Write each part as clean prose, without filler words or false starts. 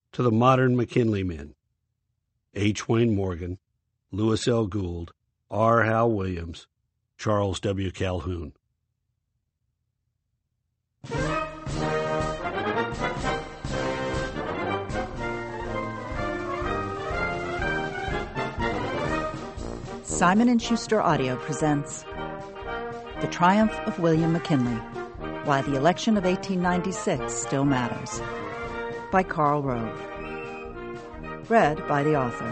to the modern McKinley men, H. Wayne Morgan, Lewis L. Gould, R. Hal Williams, Charles W. Calhoun. Simon & Schuster Audio presents The Triumph of William McKinley, Why the Election of 1896 Still Matters, by Karl Rove. Read by the author.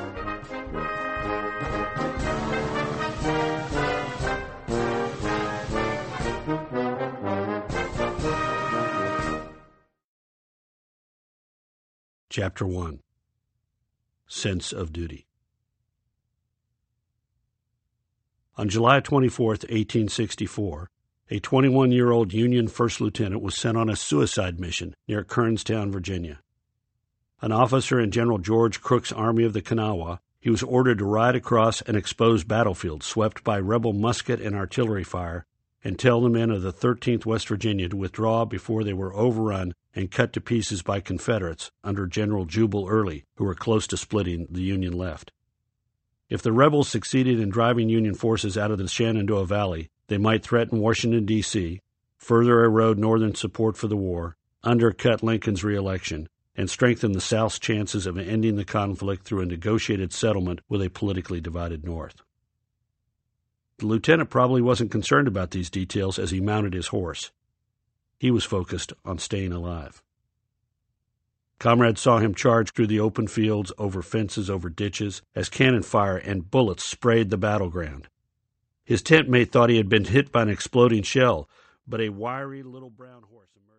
Chapter 1. Sense of Duty. On July 24, 1864, a 21-year-old Union first lieutenant was sent on a suicide mission near Kernstown, Virginia. An officer in General George Crook's Army of the Kanawha, he was ordered to ride across an exposed battlefield swept by rebel musket and artillery fire and tell the men of the 13th West Virginia to withdraw before they were overrun and cut to pieces by Confederates under General Jubal Early, who were close to splitting the Union left. If the rebels succeeded in driving Union forces out of the Shenandoah Valley, they might threaten Washington, D.C., further erode Northern support for the war, undercut Lincoln's re-election, and strengthen the South's chances of ending the conflict through a negotiated settlement with a politically divided North. The lieutenant probably wasn't concerned about these details as he mounted his horse. He was focused on staying alive. Comrades saw him charge through the open fields, over fences, over ditches, as cannon fire and bullets sprayed the battleground. His tent mate thought he had been hit by an exploding shell, but a wiry little brown horse emerged.